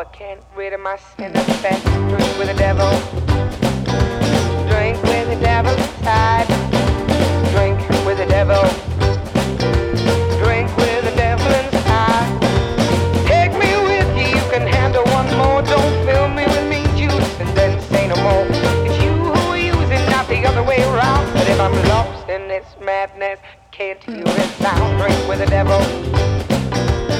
can't rid of my sin. Best drink with the devil. Drink with the devil inside. Drink with the devil. Drink with the devil inside. Take me with you, you can handle one more. Don't fill me with mean juice and then say no more. It's you who are using, not the other way around. But if I'm lost in this madness, can't hear it sound. Drink with the devil.